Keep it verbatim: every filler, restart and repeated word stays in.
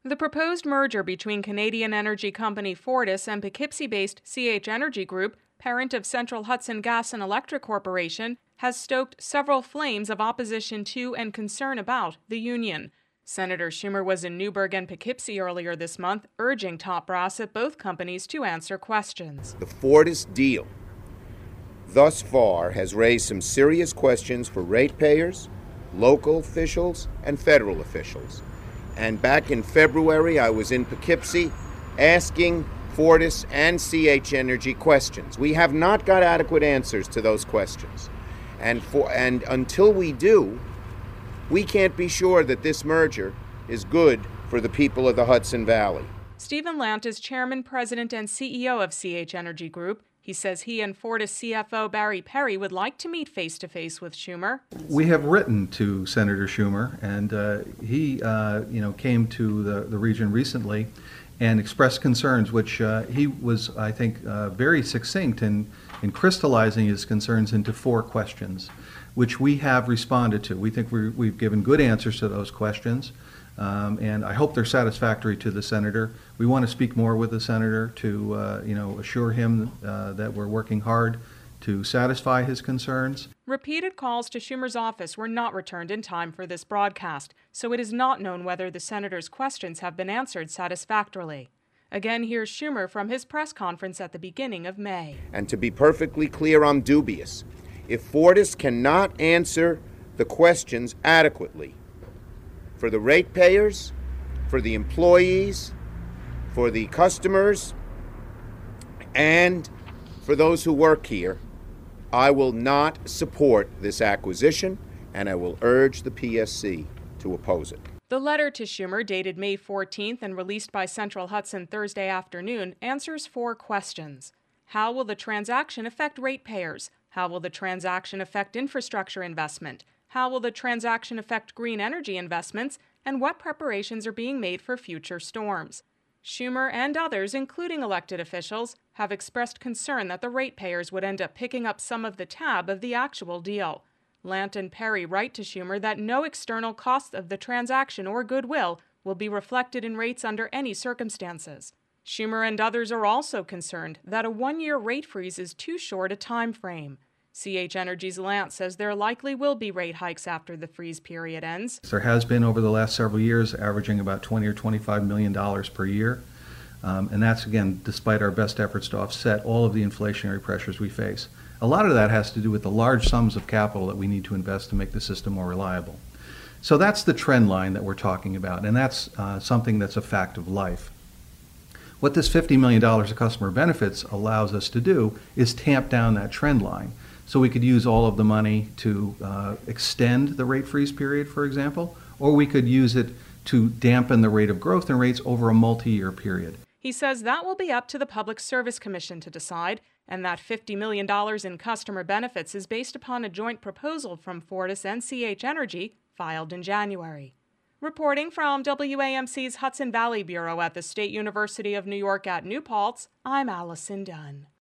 The proposed merger between Canadian energy company Fortis and Poughkeepsie-based C H Energy Group, parent of Central Hudson Gas and Electric Corporation, has stoked several flames of opposition to and concern about the union. Senator Schumer was in Newburgh and Poughkeepsie earlier this month, urging top brass at both companies to answer questions. The Fortis deal thus far has raised some serious questions for ratepayers, local officials, and federal officials. And back in February, I was in Poughkeepsie asking Fortis and C H Energy questions. We have not got adequate answers to those questions. And, for, and until we do, we can't be sure that this merger is good for the people of the Hudson Valley. Stephen Lant is chairman, president, and C E O of C H Energy Group. He says he and Fortis C F O Barry Perry would like to meet face-to-face with Schumer. We have written to Senator Schumer, and uh, he uh, you know, came to the, the region recently and expressed concerns, which uh, he was, I think, uh, very succinct in, in crystallizing his concerns into four questions, which we have responded to. We think we're, we've given good answers to those questions. Um, and I hope they're satisfactory to the senator. We want to speak more with the senator to, uh, you know, assure him uh, that we're working hard to satisfy his concerns. Repeated calls to Schumer's office were not returned in time for this broadcast, so it is not known whether the senator's questions have been answered satisfactorily. Again, here's Schumer from his press conference at the beginning of May. And to be perfectly clear, I'm dubious. If Fortis cannot answer the questions adequately, for the ratepayers, for the employees, for the customers, and for those who work here, I will not support this acquisition, and I will urge the P S C to oppose it. The letter to Schumer, dated May fourteenth and released by Central Hudson Thursday afternoon, answers four questions. How will the transaction affect ratepayers? How will the transaction affect infrastructure investment? How will the transaction affect green energy investments? And what preparations are being made for future storms? Schumer and others, including elected officials, have expressed concern that the ratepayers would end up picking up some of the tab of the actual deal. Lant and Perry write to Schumer that no external cost of the transaction or goodwill will be reflected in rates under any circumstances. Schumer and others are also concerned that a one-year rate freeze is too short a time frame. C H Energy's Lant says there likely will be rate hikes after the freeze period ends. There has been over the last several years, averaging about twenty or twenty-five million dollars per year. Um, and that's, again, despite our best efforts to offset all of the inflationary pressures we face. A lot of that has to do with the large sums of capital that we need to invest to make the system more reliable. So that's the trend line that we're talking about, and that's uh, something that's a fact of life. What this fifty million dollars of customer benefits allows us to do is tamp down that trend line. So we could use all of the money to uh, extend the rate freeze period, for example, or we could use it to dampen the rate of growth in rates over a multi-year period. He says that will be up to the Public Service Commission to decide, and that fifty million dollars in customer benefits is based upon a joint proposal from Fortis and C H Energy filed in January. Reporting from W A M C's Hudson Valley Bureau at the State University of New York at New Paltz, I'm Allison Dunn.